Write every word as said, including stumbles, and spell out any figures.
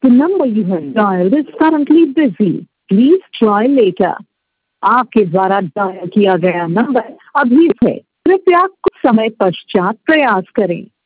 The number you have dialed is currently busy. Please try later. आपके द्वारा dial किया गया नंबर अभी है, कृपया कुछ समय पश्चात प्रयास करें।